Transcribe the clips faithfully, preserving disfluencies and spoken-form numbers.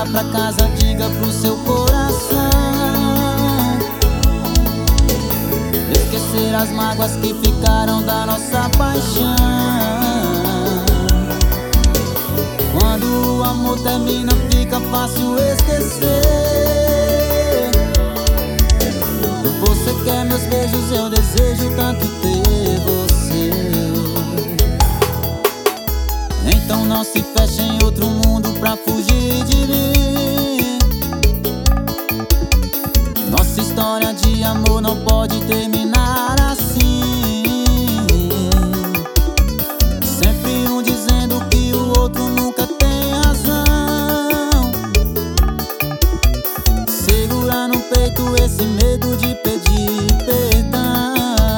pra casa, diga pro seu coração esquecer as mágoas que ficaram da nossa paixão. Quando o amor termina, fica fácil esquecer. Você quer meus beijos, eu desejo tanto ter você. Então não se feche em outro mundo pra fugir de mim. Nossa história de amor não pode terminar assim. Sempre um dizendo que o outro nunca tem razão. Segura no peito esse medo de pedir perdão.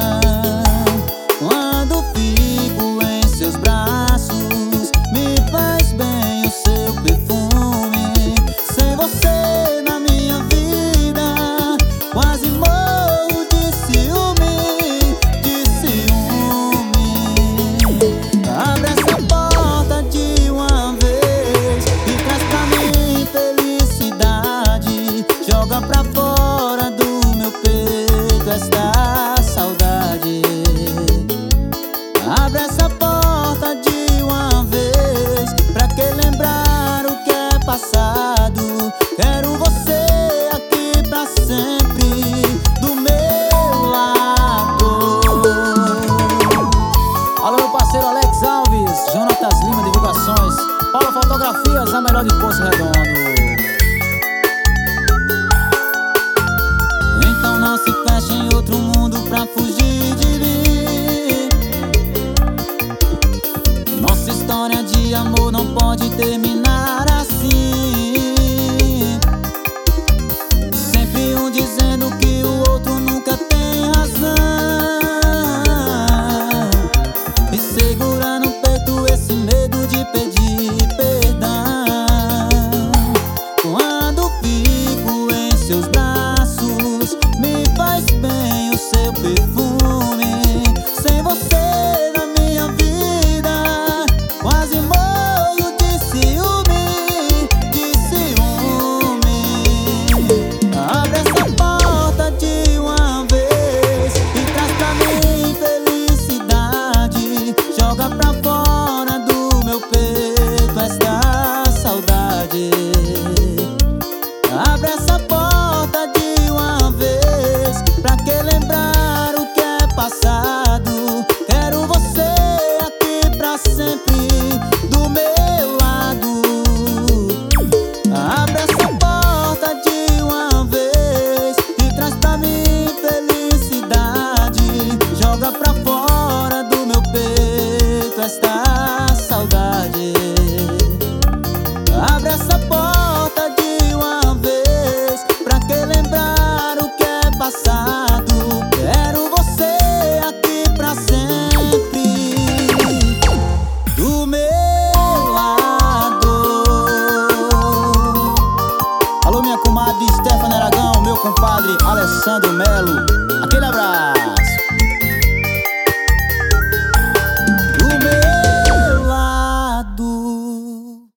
Quando fico em seus braços, me faz bem o seu perfume. Sem você na minha vida, quase morro de ciúme, de ciúme. Abre essa porta de uma vez e traz pra mim felicidade. Joga pra fora do meu peito esta saudade. Abre essa porta de uma vez, pra que lembrar o que é passado. Quero você aqui pra sempre, do meu lado. Alô, meu parceiro Alex Alves, Jonatas Lima Divulgações, Paula Fotografias, a melhor de Poço Redondo. Então não se feche em outro mundo pra fugir de mim. Nossa história de amor não pode terminar assim. Sempre um dizendo que o outro nunca tem razão. E segura no peito esse medo de pedir perdão. Quando fico em seus braços, me faz bem o seu perfume. Sem você na minha vida, quase morro de ciúme, de ciúme. Abre essa porta de uma vez e traz pra mim felicidade. Joga pra fora do meu peito esta saudade. Abre essa porta de uma vez, pra que lembrar o que é passado. Quero você aqui pra sempre, do meu lado. Abre essa porta de uma vez e traz pra mim felicidade. Joga pra fora do meu peito esta saudade. Abre essa porta de uma vez, pra que lembrar o que é passado. Quero você aqui pra sempre, do meu lado. Alô, minha comadre Stephanie Aragão, meu compadre Alessandro Melo.